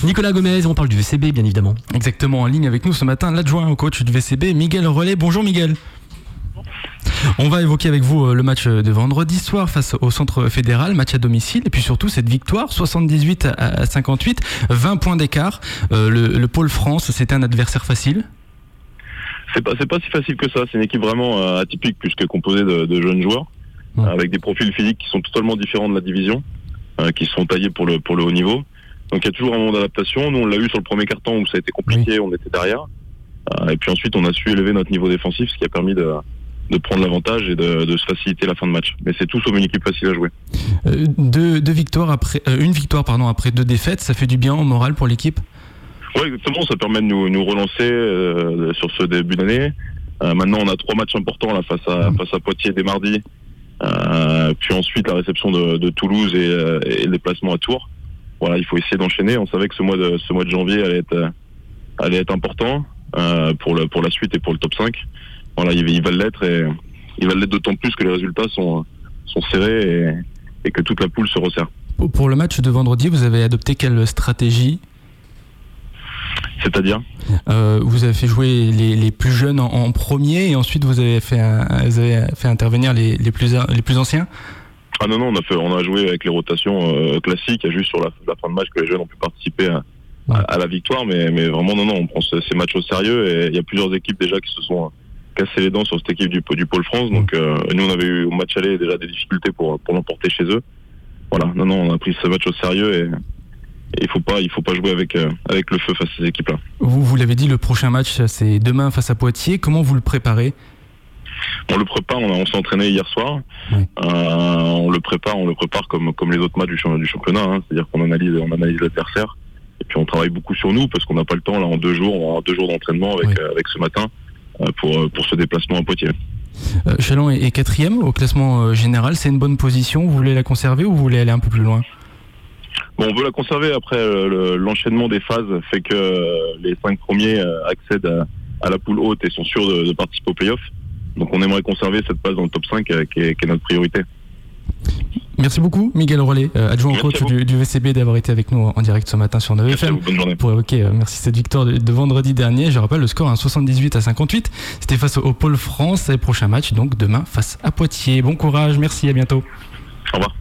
Nicolas Gomez, on parle du VCB bien évidemment. Exactement, en ligne avec nous ce matin, l'adjoint au coach du VCB, Miguel Rollet. Bonjour Miguel. On va évoquer avec vous le match de vendredi soir face au Centre Fédéral, match à domicile, et puis surtout cette victoire, 78 à 58, 20 points d'écart. Le Pôle France, c'était un adversaire facile ? C'est pas si facile que ça, c'est une équipe vraiment atypique puisque composée de jeunes joueurs, avec des profils physiques qui sont totalement différents de la division, qui sont taillés pour le haut niveau. Donc il y a toujours un moment d'adaptation. Nous on l'a eu sur le premier quart-temps où ça a été compliqué, on était derrière. Et puis ensuite on a su élever notre niveau défensif, ce qui a permis de prendre l'avantage et de se faciliter la fin de match. Mais c'est tout sauf une équipe facile à jouer. Une victoire après 2 défaites, ça fait du bien au moral pour l'équipe ? Oui, exactement, ça permet de nous relancer sur ce début d'année. Maintenant on a 3 matchs importants là, face à Poitiers dès mardi, puis ensuite la réception de Toulouse et le déplacement à Tours. Voilà, il faut essayer d'enchaîner. On savait que ce mois de janvier allait être important pour la suite et pour le top 5. Voilà, il va l'être et il va l'être d'autant plus que les résultats sont serrés et que toute la poule se resserre. Pour le match de vendredi, vous avez adopté quelle stratégie ? C'est-à-dire ? Vous avez fait jouer les plus jeunes en premier et ensuite vous avez fait intervenir les plus anciens ? Ah non, on a joué avec les rotations classiques. Il y a juste sur la fin de match que les jeunes ont pu participer à la victoire, mais vraiment non, on prend ces matchs au sérieux et il y a plusieurs équipes déjà qui se sont cassé les dents sur cette équipe du Pôle France. Donc nous on avait eu au match aller déjà des difficultés pour l'emporter chez eux. Voilà, non, on a pris ce match au sérieux et il faut pas jouer avec le feu face à ces équipes-là. Vous l'avez dit, le prochain match c'est demain face à Poitiers. Comment vous le préparez ? On le prépare, on s'est entraîné hier soir. Oui. On le prépare comme les autres matchs du championnat. C'est-à-dire qu'on analyse l'adversaire et puis on travaille beaucoup sur nous parce qu'on n'a pas le temps là en 2 jours. On aura 2 jours d'entraînement avec ce matin pour ce déplacement à Poitiers. Châlons est 4e au classement général. C'est une bonne position. Vous voulez la conserver ou vous voulez aller un peu plus loin ? Bon, on veut la conserver. Après, l'enchaînement des phases fait que les 5 premiers accèdent à la poule haute et sont sûrs de participer au play-off. Donc on aimerait conserver cette place dans le top 5 qui est notre priorité. Merci beaucoup Miguel Rollet, adjoint au coach du VCB, d'avoir été avec nous en direct ce matin sur 9FM. Bonne journée. Pour évoquer cette victoire de vendredi dernier. Je rappelle le score 78 à 58. C'était face au Pôle France et prochain match donc demain face à Poitiers. Bon courage, merci, à bientôt. Au revoir.